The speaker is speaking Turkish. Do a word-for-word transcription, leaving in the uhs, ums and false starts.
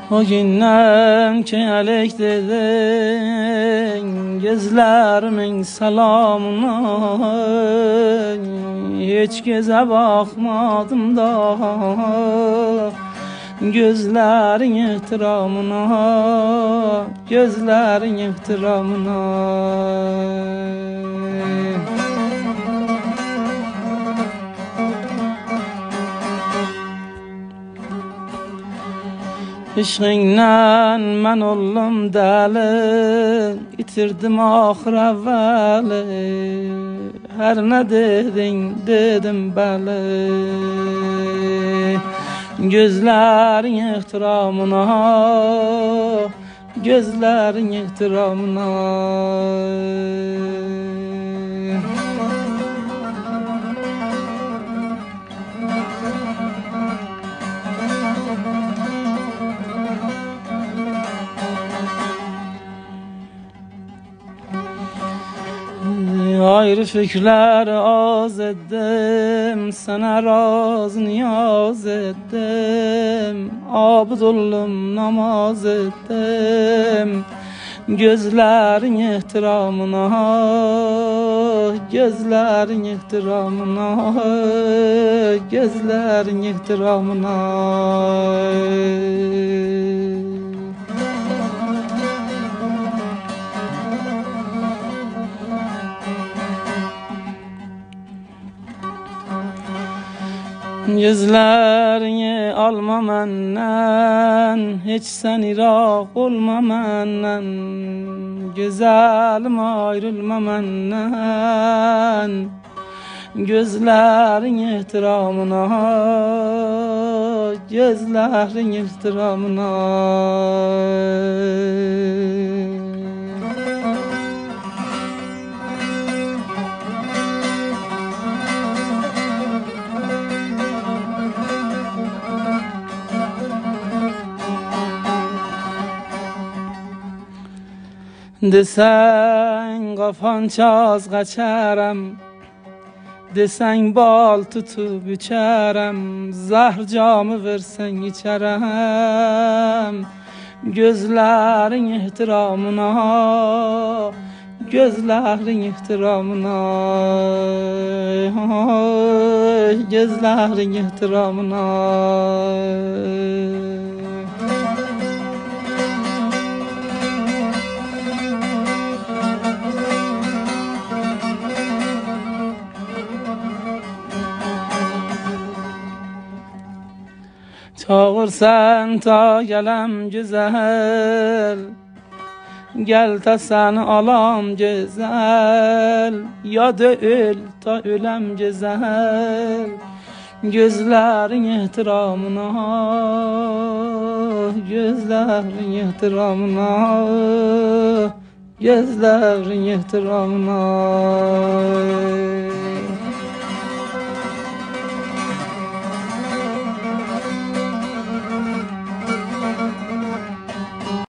O günden ki alek dedin gözlerimin selamına, hiç göze bakmadım da gözlerin ihtiramına, gözlerin ihtiramına. İşğinle mən oldum dəli, itirdim axır əvvəli. Hər nə dedin, dedim bəli. Gözlərin ehtiramına, gözlərin ehtiramına. Ayrı fikirler az ettim, sana raz niyaz ettim. Abd oldum, namaz ettim, gözlerin ihtiramına, gözlerin ihtiramına, gözlerin ihtiramına. Gözlerini alma menden, hiç sen irak olma menden. Güzelim ayrılma menden, gözlerin ihtiramına, gözlerin ihtiramına. Desen kafan çaz kaçarım, desen bal tutup içerem, zahir camı versen içerem. Gözlerin ihtiramına, gözlerin ihtiramına, gözlerin ihtiramına. Çağırsan ta gelem güzel, gel ta seni alam güzel. Ya da öl ta ölem güzel, gözlerin ihtiramına, gözlerin ihtiramına, gözlerin ihtiramına.